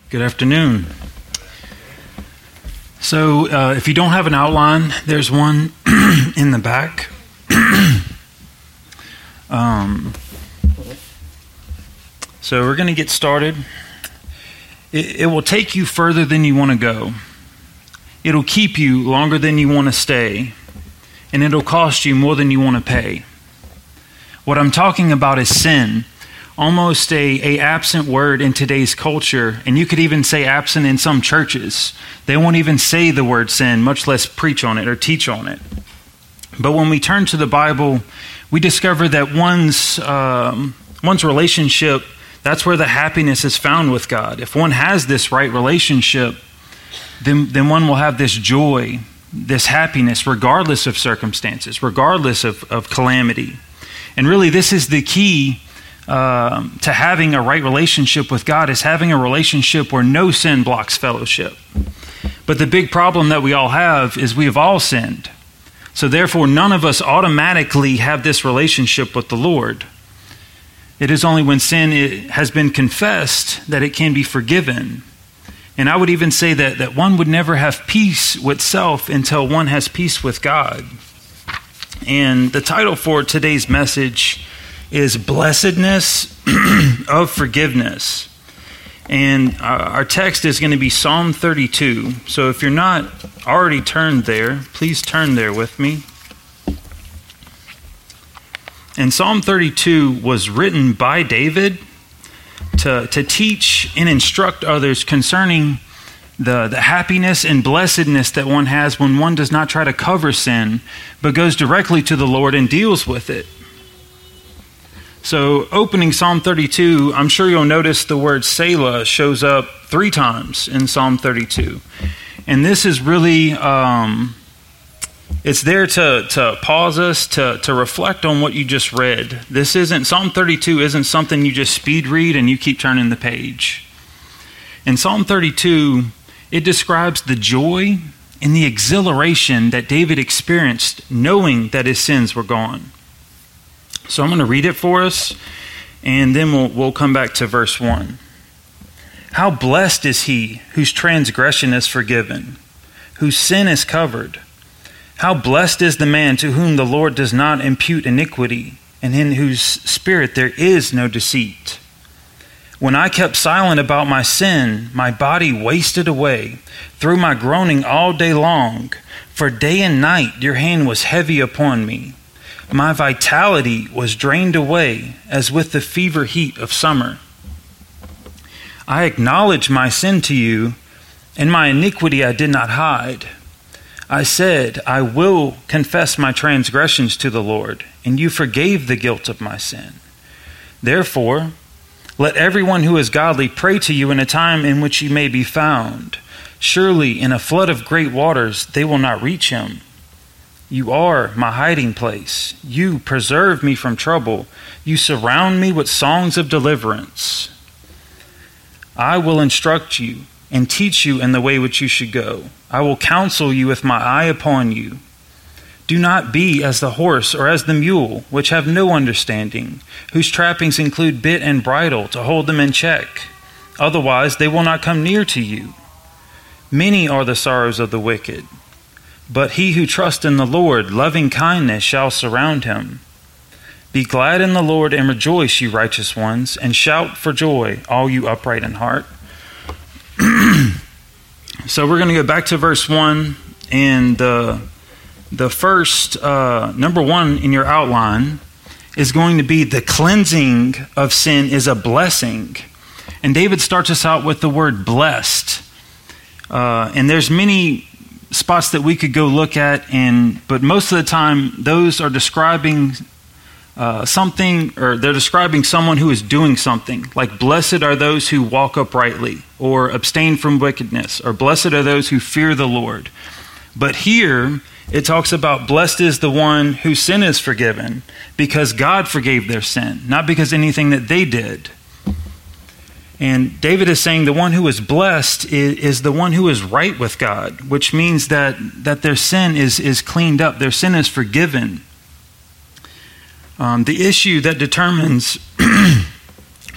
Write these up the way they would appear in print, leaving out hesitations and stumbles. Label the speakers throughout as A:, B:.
A: Good afternoon. So if you don't have an outline, there's one in the back. So we're going to get started. It will take you further than you want to go. It'll keep you longer than you want to stay. And it'll cost you more than you want to pay. What I'm talking about is sin. Almost a absent word in today's culture, and you could even say absent in some churches. They won't even say the word sin, much less preach on it or teach on it. But when we turn to the Bible, we discover that one's relationship, that's where the happiness is found with God. If one has this right relationship, then one will have this joy, this happiness, regardless of circumstances, regardless of calamity. And really, this is the key to having a right relationship with God, is having a relationship where no sin blocks fellowship. But the big problem that we all have is we have all sinned. So therefore, none of us automatically have this relationship with the Lord. It is only when sin has been confessed that it can be forgiven. And I would even say that one would never have peace with self until one has peace with God. And the title for today's message is Blessedness of Forgiveness. And our text is going to be Psalm 32. So if you're not already turned there, please turn there with me. And Psalm 32 was written by David to teach and instruct others concerning the happiness and blessedness that one has when one does not try to cover sin, but goes directly to the Lord and deals with it. So opening Psalm 32, I'm sure you'll notice the word Selah shows up 3 times in Psalm 32. And this is really, it's there to pause us, to reflect on what you just read. Psalm 32 isn't something you just speed read and you keep turning the page. In Psalm 32, it describes the joy and the exhilaration that David experienced knowing that his sins were gone. So I'm going to read it for us, and then we'll come back to verse 1. How blessed is he whose transgression is forgiven, whose sin is covered. How blessed is the man to whom the Lord does not impute iniquity, and in whose spirit there is no deceit. When I kept silent about my sin, my body wasted away through my groaning all day long, for day and night your hand was heavy upon me. My vitality was drained away as with the fever heat of summer. I acknowledged my sin to you, and my iniquity I did not hide. I said, I will confess my transgressions to the Lord, and you forgave the guilt of my sin. Therefore, let everyone who is godly pray to you in a time in which you may be found. Surely in a flood of great waters they will not reach him. You are my hiding place. You preserve me from trouble. You surround me with songs of deliverance. I will instruct you and teach you in the way which you should go. I will counsel you with my eye upon you. Do not be as the horse or as the mule, which have no understanding, whose trappings include bit and bridle to hold them in check. Otherwise they will not come near to you. Many are the sorrows of the wicked, but he who trusts in the Lord, loving kindness shall surround him. Be glad in the Lord and rejoice, you righteous ones, and shout for joy, all you upright in heart. So we're going to go back to verse 1, and the first, number 1 in your outline is going to be the cleansing of sin is a blessing. And David starts us out with the word blessed. And there's many spots that we could go look at, but most of the time those are describing something, or they're describing someone who is doing something, like blessed are those who walk uprightly or abstain from wickedness, or blessed are those who fear the Lord. But here it talks about blessed is the one whose sin is forgiven because God forgave their sin, not because anything that they did. And David is saying the one who is blessed is the one who is right with God, which means that their sin is cleaned up, their sin is forgiven. The issue that determines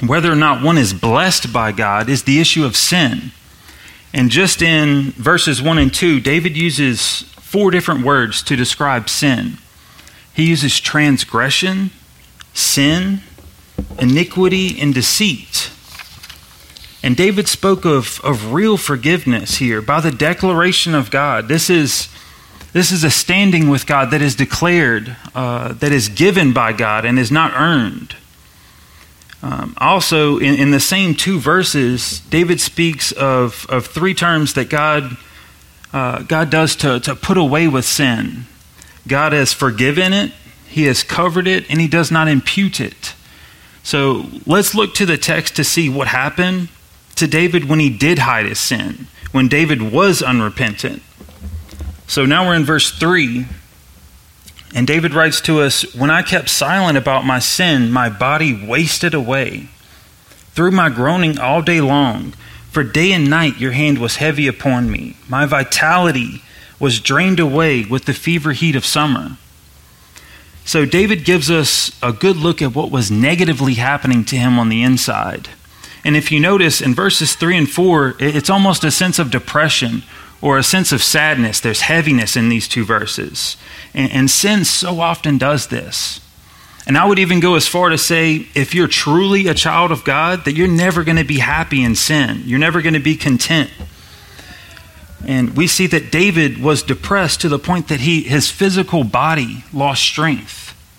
A: whether or not one is blessed by God is the issue of sin. And just in verses 1 and 2, David uses 4 different words to describe sin. He uses transgression, sin, iniquity, and deceit. And David spoke of real forgiveness here by the declaration of God. This is a standing with God that is declared, that is given by God and is not earned. Also, in the same 2 verses, David speaks of 3 terms that God does to put away with sin. God has forgiven it, He has covered it, and He does not impute it. So let's look to the text to see what happened to David when he did hide his sin, when David was unrepentant. So now we're in verse 3. And David writes to us, "When I kept silent about my sin, my body wasted away through my groaning all day long. For day and night your hand was heavy upon me. My vitality was drained away with the fever heat of summer." So David gives us a good look at what was negatively happening to him on the inside. And if you notice in verses 3 and 4, it's almost a sense of depression or a sense of sadness. There's heaviness in these 2 verses. And sin so often does this. And I would even go as far to say, if you're truly a child of God, that you're never going to be happy in sin. You're never going to be content. And we see that David was depressed to the point that his physical body lost strength.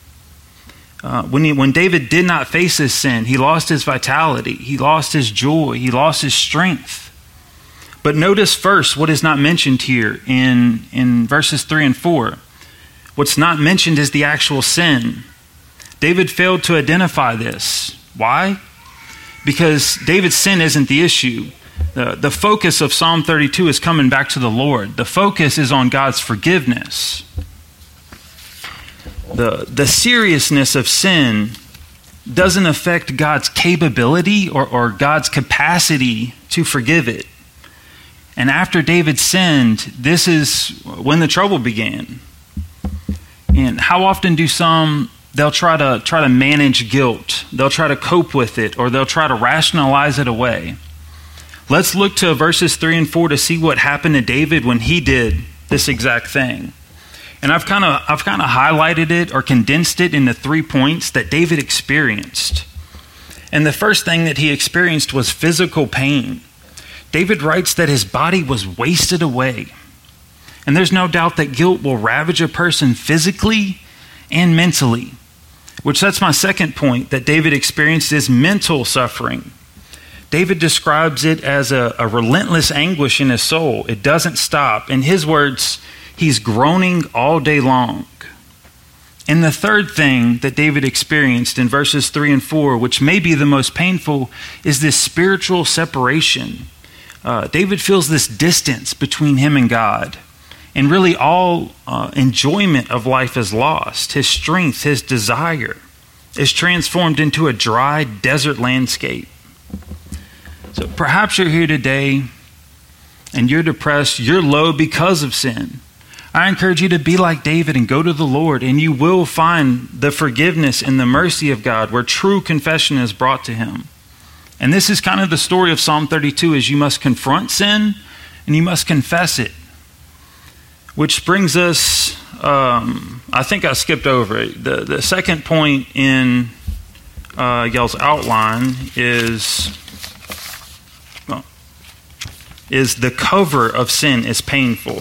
A: When David did not face his sin, he lost his vitality, he lost his joy, he lost his strength. But notice first what is not mentioned here in verses 3 and 4. What's not mentioned is the actual sin. David failed to identify this. Why? Because David's sin isn't the issue. The focus of Psalm 32 is coming back to the Lord. The focus is on God's forgiveness. The seriousness of sin doesn't affect God's capability or God's capacity to forgive it. And after David sinned, this is when the trouble began. And how often do some, they'll try to manage guilt, they'll try to cope with it, or they'll try to rationalize it away. Let's look to verses 3 and 4 to see what happened to David when he did this exact thing. And I've kind of highlighted it or condensed it into 3 points that David experienced. And the first thing that he experienced was physical pain. David writes that his body was wasted away. And there's no doubt that guilt will ravage a person physically and mentally, which that's my second point that David experienced is mental suffering. David describes it as a relentless anguish in his soul. It doesn't stop. In his words, he's groaning all day long. And the third thing that David experienced in verses 3 and 4, which may be the most painful, is this spiritual separation. David feels this distance between him and God. And really all enjoyment of life is lost. His strength, his desire is transformed into a dry desert landscape. So perhaps you're here today and you're depressed, you're low because of sin. I encourage you to be like David and go to the Lord, and you will find the forgiveness and the mercy of God where true confession is brought to him. And this is kind of the story of Psalm 32, is you must confront sin and you must confess it. Which brings us, I think I skipped over it. The second point in y'all's outline is the cover of sin is painful.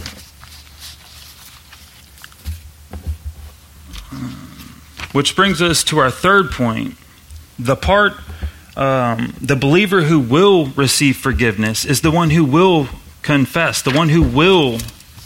A: Which brings us to our third point. The believer who will receive forgiveness is the one who will confess, the one who will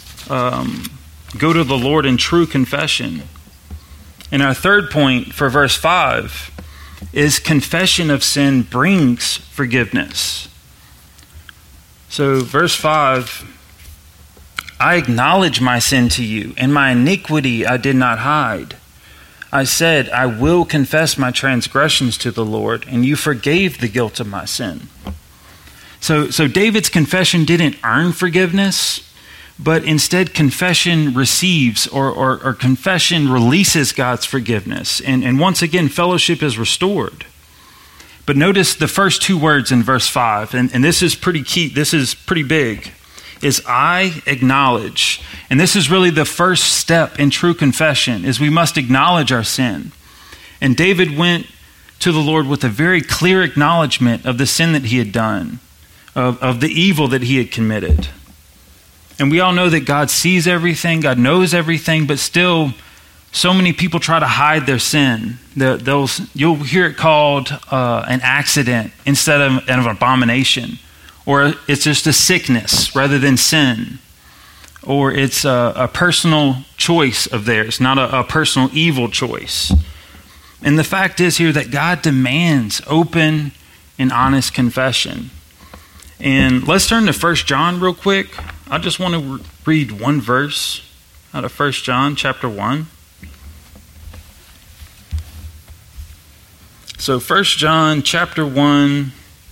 A: go to the Lord in true confession. And our third point for verse 5 is confession of sin brings forgiveness. So verse 5, I acknowledge my sin to you, and my iniquity I did not hide. I said, I will confess my transgressions to the Lord, and you forgave the guilt of my sin. So David's confession didn't earn forgiveness, but instead confession receives or confession releases God's forgiveness. And once again, fellowship is restored. But notice the first two words in verse 5, and this is pretty key, this is pretty big, is I acknowledge. And this is really the first step in true confession, is we must acknowledge our sin. And David went to the Lord with a very clear acknowledgement of the sin that he had done, of the evil that he had committed. And we all know that God sees everything, God knows everything, but still so many people try to hide their sin. You'll hear it called an accident instead of an abomination. Or it's just a sickness rather than sin. Or it's a personal choice of theirs, not a personal evil choice. And the fact is here that God demands open and honest confession. And let's turn to 1 John real quick. I just want to read one verse out of 1 John chapter 1. So 1 John chapter 1.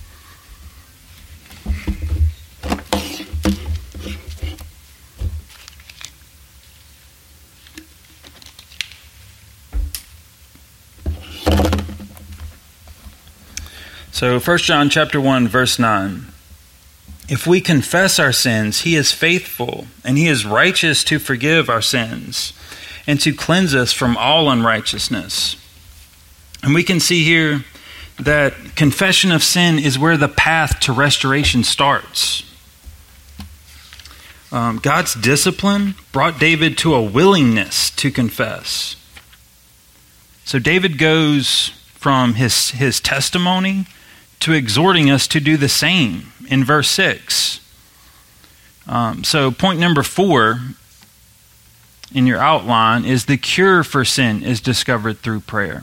A: So 1 John chapter 1 verse 9. If we confess our sins, he is faithful and he is righteous to forgive our sins and to cleanse us from all unrighteousness. And we can see here that confession of sin is where the path to restoration starts. God's discipline brought David to a willingness to confess. So David goes from his testimony to exhorting us to do the same in verse 6. So point number 4 in your outline is the cure for sin is discovered through prayer.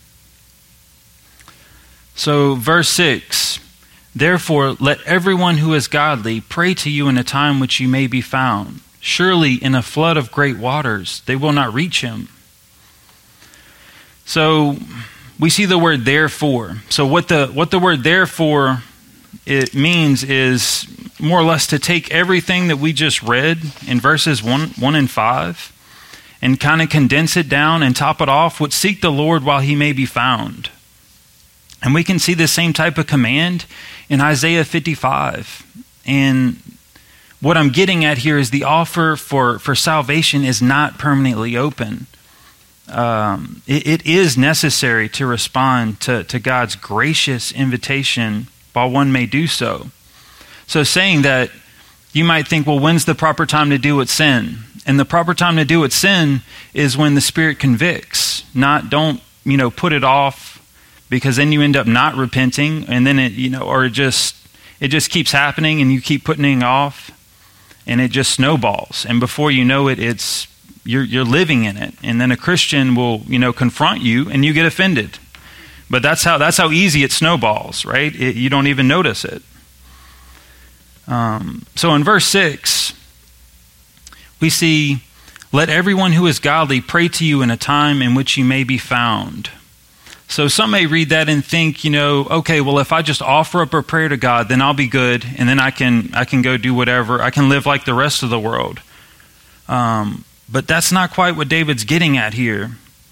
A: So verse 6, therefore let everyone who is godly pray to you in a time which you may be found. Surely in a flood of great waters they will not reach him. So we see the word therefore. So what the word therefore it means is more or less to take everything that we just read in verses 1 and 5 and kind of condense it down and top it off with seek the Lord while he may be found. And we can see the same type of command in Isaiah 55. And what I'm getting at here is the offer for salvation is not permanently open. It is necessary to respond to God's gracious invitation while one may do so. So saying that, you might think, well, when's the proper time to deal with sin? And the proper time to deal with sin is when the Spirit convicts. Don't put it off, because then you end up not repenting, and then it just keeps happening, and you keep putting it off, and it just snowballs. And before you know it, you're living in it, and then a Christian will confront you, and you get offended. But that's how easy it snowballs, right? You don't even notice it. So in verse 6, we see, let everyone who is godly pray to you in a time in which you may be found. So some may read that and think, okay, well, if I just offer up a prayer to God, then I'll be good, and then I can go do whatever. I can live like the rest of the world. But that's not quite what David's getting at here.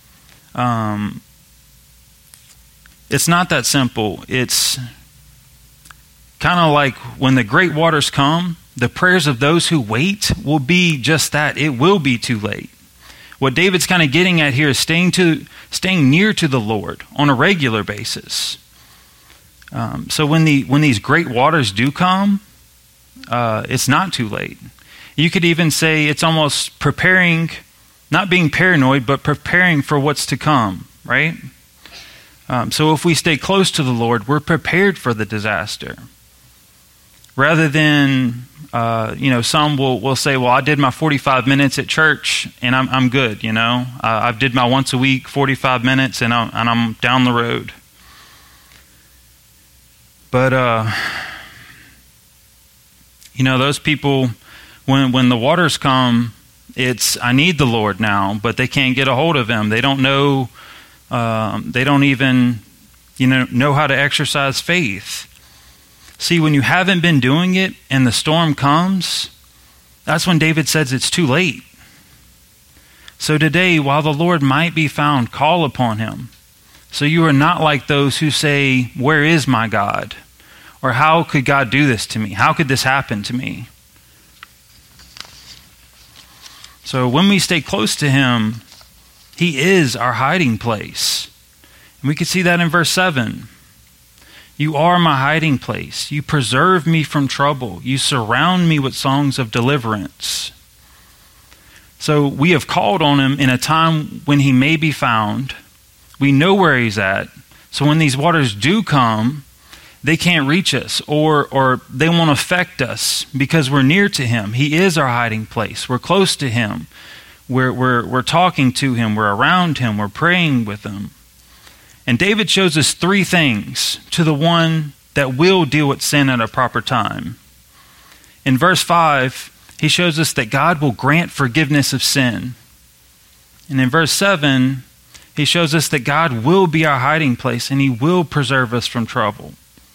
A: It's not that simple. It's kind of like when the great waters come, the prayers of those who wait will be just that. It will be too late. What David's kind of getting at here is staying near to the Lord on a regular basis. So when these great waters do come, it's not too late. You could even say it's almost preparing, not being paranoid, but preparing for what's to come, right? So if we stay close to the Lord, we're prepared for the disaster. Rather than, some will say, well, I did my 45 minutes at church and I'm good, I did my once a week 45 minutes and I'm down the road. But, those people, when the waters come, it's, I need the Lord now, but they can't get a hold of him. They don't know, they don't even, know how to exercise faith. See, when you haven't been doing it and the storm comes, that's when David says it's too late. So today, while the Lord might be found, call upon him. So you are not like those who say, "Where is my God?" Or "How could God do this to me? How could this happen to me?" So when we stay close to him, he is our hiding place. And we can see that in verse 7. "You are my hiding place. You preserve me from trouble. You surround me with songs of deliverance." So we have called on him in a time when he may be found. We know where he's at. So when these waters do come, they can't reach us or they won't affect us because we're near to him. He is our hiding place. We're close to him. We're talking to him. We're around him. We're praying with him. And David shows us three things to the one that will deal with sin at a proper time. In verse 5, he shows us that God will grant forgiveness of sin. And in verse 7, he shows us that God will be our hiding place and he will preserve us from trouble.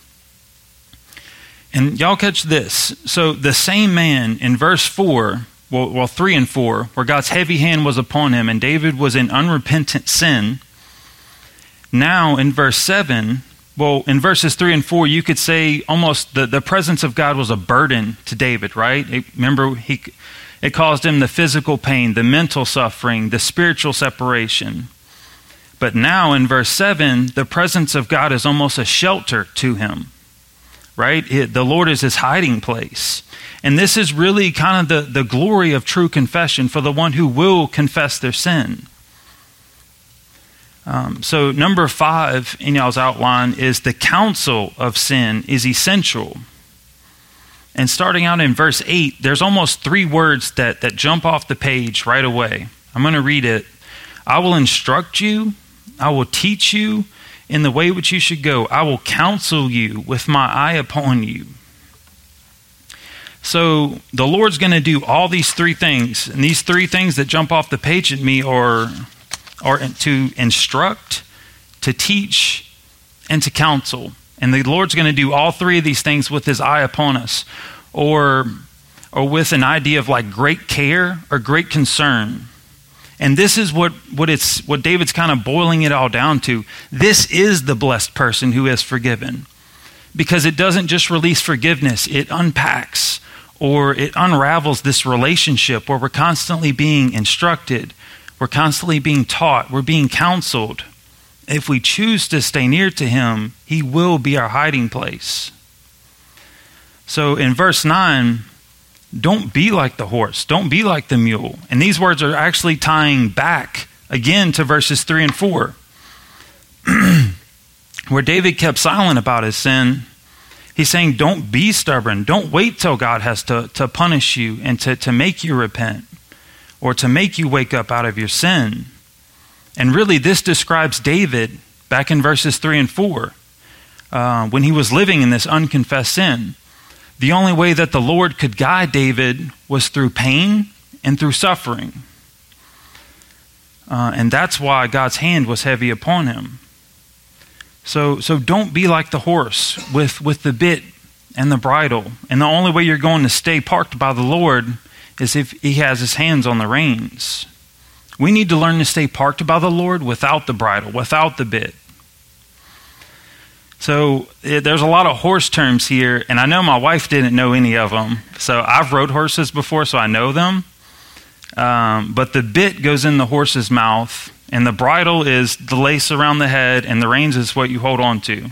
A: And y'all catch this. So the same man in verse 4, 3 and 4, where God's heavy hand was upon him and David was in unrepentant sin. Now in verse 7, in verses 3 and 4, you could say almost the presence of God was a burden to David, right? Remember, it caused him the physical pain, the mental suffering, the spiritual separation. But now in verse 7, the presence of God is almost a shelter to him, right? The Lord is his hiding place. And this is really kind of the glory of true confession for the one who will confess their sin. So number 5 in y'all's outline is the counsel of sin is essential. And starting out in verse 8, there's almost 3 words that jump off the page right away. I'm going to read it. "I will instruct you. I will teach you in the way which you should go. I will counsel you with my eye upon you." So the Lord's going to do all these 3 things. And these 3 things that jump off the page at me are to instruct, to teach, and to counsel. And the Lord's going to do all 3 of these things with his eye upon us, or with an idea of like great care or great concern. And this is what David's kind of boiling it all down to. This is the blessed person who is forgiven. Because it doesn't just release forgiveness, it unpacks or it unravels this relationship where we're constantly being instructed, we're constantly being taught, we're being counseled. If we choose to stay near to him, he will be our hiding place. So in verse 9, don't be like the horse, don't be like the mule. And these words are actually tying back again to verses 3 and 4. Where David kept silent about his sin, he's saying don't be stubborn. Don't wait till God has to punish you and to make you repent or to make you wake up out of your sin. And really this describes David back in verses 3 and 4 when he was living in this unconfessed sin. The only way that the Lord could guide David was through pain and through suffering. And that's why God's hand was heavy upon him. So don't be like the horse with the bit and the bridle. And the only way you're going to stay parked by the Lord is if he has his hands on the reins. We need to learn to stay parked by the Lord without the bridle, without the bit. So there's a lot of horse terms here, and I know my wife didn't know any of them. So I've rode horses before, so I know them. But the bit goes in the horse's mouth, and the bridle is the lace around the head, and the reins is what you hold on to.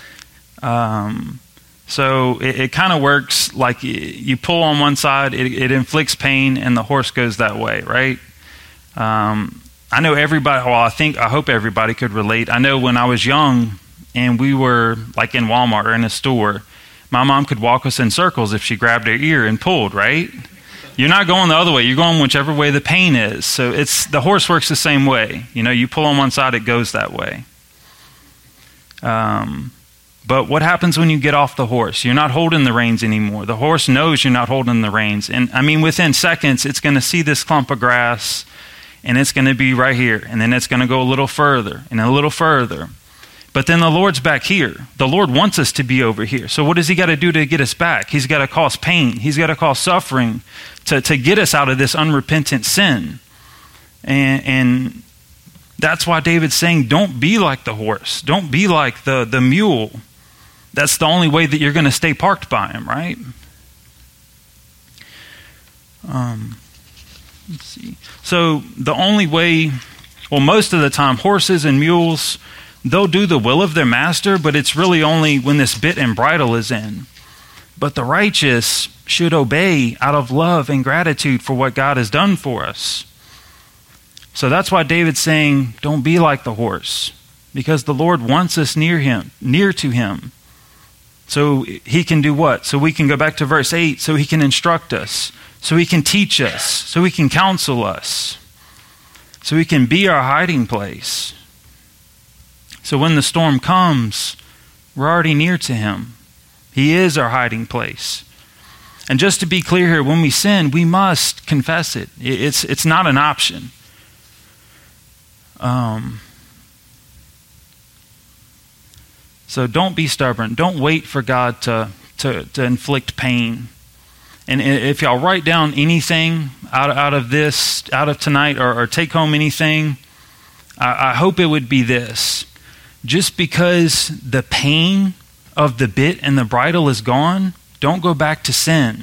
A: So it kind of works like you pull on one side, it inflicts pain, and the horse goes that way, right? I know everybody, I hope everybody could relate. I know when I was young, and we were like in Walmart or in a store, my mom could walk us in circles if she grabbed her ear and pulled, right? You're not going the other way. You're going whichever way the pain is. So the horse works the same way. You know, you pull on one side, it goes that way. But what happens when you get off the horse? You're not holding the reins anymore. The horse knows you're not holding the reins. And I mean, within seconds, it's going to see this clump of grass, and it's going to be right here. And then it's going to go a little further and a little further. But then the Lord's back here. The Lord wants us to be over here. So what does he got to do to get us back? He's got to cause pain. He's got to cause suffering to get us out of this unrepentant sin. And That's why David's saying, don't be like the horse. Don't be like the mule. That's the only way that you're going to stay parked by him, right? Let's see. So the only way, well, most of the time, horses and mules, they'll do the will of their master, but it's really only when this bit and bridle is in. But the righteous should obey out of love and gratitude for what God has done for us. So that's why David's saying, don't be like the horse, because the Lord wants us near to him. So he can do what? So we can go back to verse 8, so he can instruct us, so he can teach us, so he can counsel us, so he can be our hiding place. So when the storm comes, we're already near to him. He is our hiding place. And just to be clear here, when we sin, we must confess it. It's not an option. So don't be stubborn. Don't wait for God to inflict pain. And if y'all write down anything out of tonight, or take home anything, I hope it would be this. Just because the pain of the bit and the bridle is gone, don't go back to sin.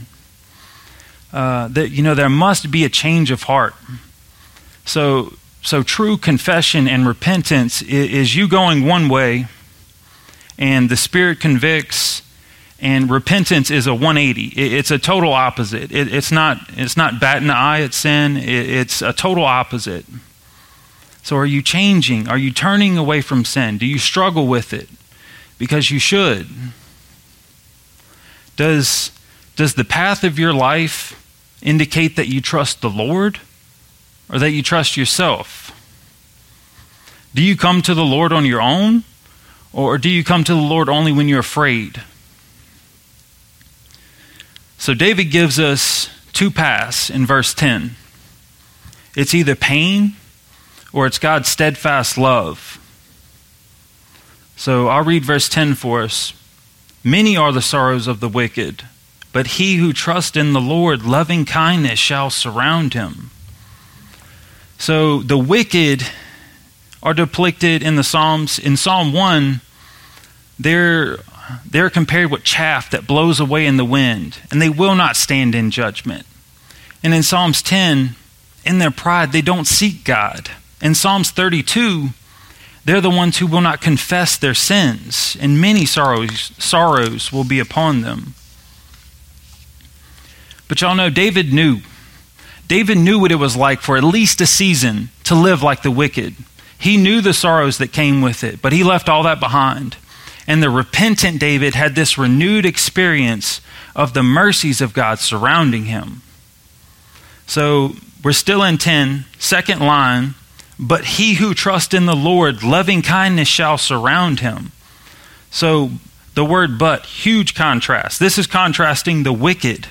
A: There must be a change of heart. So true confession and repentance is you going one way, and the Spirit convicts, and repentance is a 180. It's a total opposite. It's not batting the eye at sin. It's a total opposite. So are you changing? Are you turning away from sin? Do you struggle with it? Because you should. Does the path of your life indicate that you trust the Lord, or that you trust yourself? Do you come to the Lord on your own, or do you come to the Lord only when you're afraid? So David gives us two paths in verse 10. It's either pain or it's God's steadfast love. So I'll read verse 10 for us. Many are the sorrows of the wicked, but he who trusts in the Lord, loving kindness shall surround him. So the wicked are depicted in the Psalms. In Psalm 1, they're compared with chaff that blows away in the wind, and they will not stand in judgment. And in Psalms 10, in their pride, they don't seek God. In Psalms 32, they're the ones who will not confess their sins, and many sorrows will be upon them. But y'all know, David knew what it was like for at least a season to live like the wicked. He knew the sorrows that came with it, but he left all that behind. And the repentant David had this renewed experience of the mercies of God surrounding him. So we're still in 10, second line. But he who trusts in the Lord, loving kindness shall surround him. So the word but, huge contrast. This is contrasting the wicked.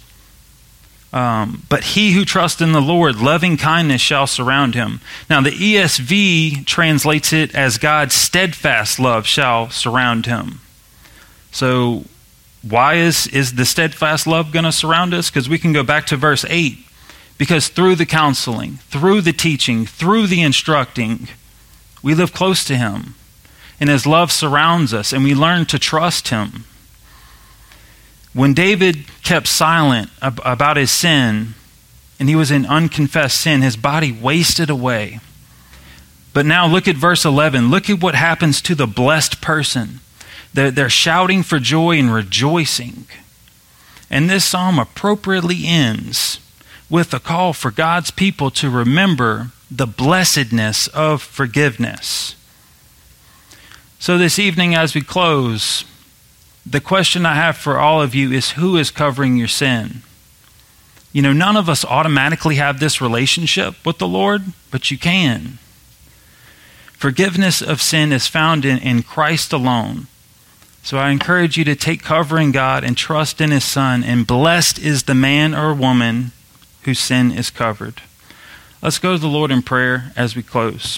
A: But he who trusts in the Lord, loving kindness shall surround him. Now the ESV translates it as God's steadfast love shall surround him. So why is the steadfast love going to surround us? Because we can go back to verse 8. Because through the counseling, through the teaching, through the instructing, we live close to him. And his love surrounds us, and we learn to trust him. When David kept silent about his sin, and he was in unconfessed sin, his body wasted away. But now look at verse 11. Look at what happens to the blessed person. They're shouting for joy and rejoicing. And this psalm appropriately ends with a call for God's people to remember the blessedness of forgiveness. So this evening as we close, the question I have for all of you is, who is covering your sin? You know, none of us automatically have this relationship with the Lord, but you can. Forgiveness of sin is found in Christ alone. So I encourage you to take cover in God and trust in his Son, and blessed is the man or woman whose sin is covered. Let's go to the Lord in prayer as we close.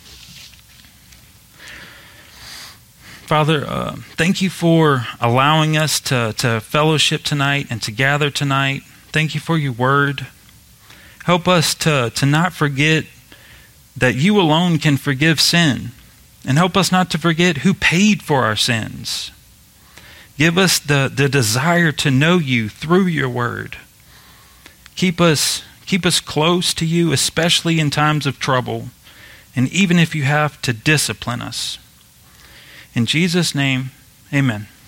A: Father, thank you for allowing us to fellowship tonight and to gather tonight. Thank you for your word. Help us to not forget that you alone can forgive sin, and help us not to forget who paid for our sins. Give us the desire to know you through your word. Keep us close to you, especially in times of trouble, and even if you have to discipline us. In Jesus' name, amen.